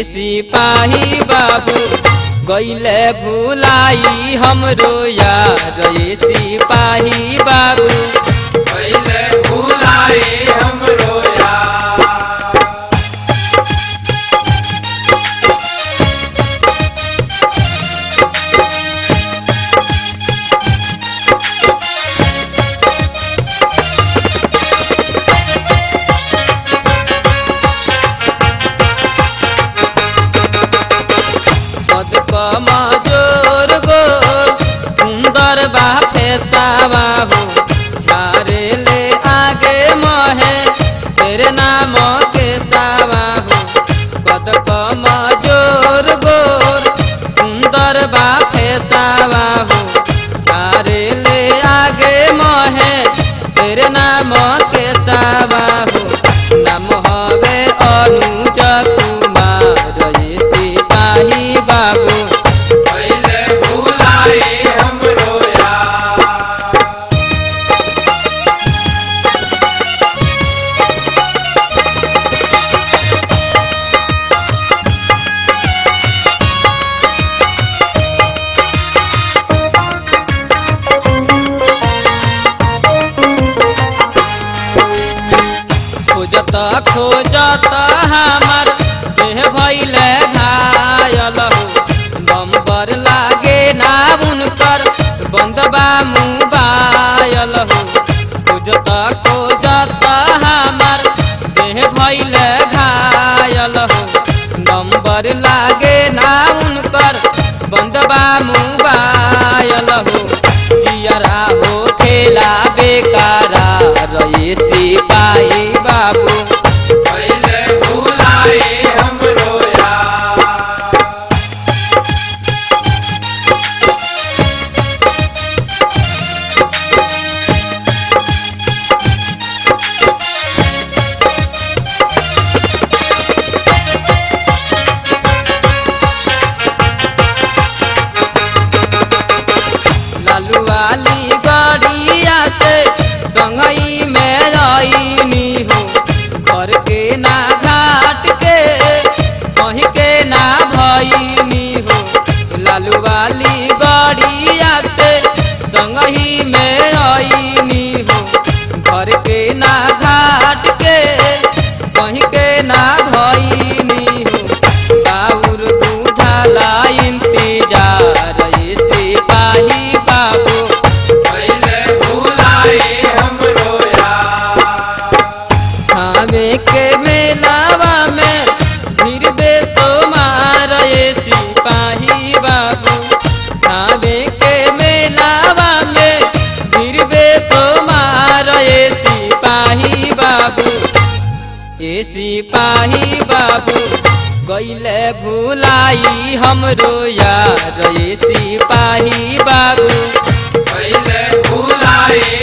सिपाही बाबू गईले भुलाई हमरो यार ये सिपाही बाबू गईले भुलाई हमरो यार। मजोर गोर सुंदर बा फेसावा हो झारे ले आगे महे तेरे नाम के सावा हो। कद मजोर गोर सुंदर बा फेसावा हो झारे ले आगे महे तेरे नाम के सावा हो। नाम हवे अनुज कुमार ये सिपाही बाबू गईले भुलाई हमरो यार। खोजत खोजत हमार देह भइले घायल हो। नंबर लागे ना उनकर बंदबा मोबाइल हो। खोजत खोजत हमार देह भइले घायल हो। नंबर लागे ना उनकर बंदबा मोबाइल हो। जियरा हो खेला बेकारा रही सिपाही बाबू गईले भुलाई हमरो यार। लालू वाली गाड़िया से संगई में आईनी हो। घर के ना घाट के कहीं के ना भईनी हो। लालू वाली गाड़िया से संगही में आईनी हो। घर के ना घाट के कहीं के ना भईनी हो। बाउर बुझाला इंतजार ये सिपाही बाबू गईले भुलाई हमरो यार। हमें के मेलावा में फिर बेसुमार ये सिपाही बाबू। हमें के मेलावा में फिर बेसुमार ये सिपाही बाबू। ये सिपाही बाबू गईले भुलाई हमरो यार ये सिपाही बाबू गईले भुलाई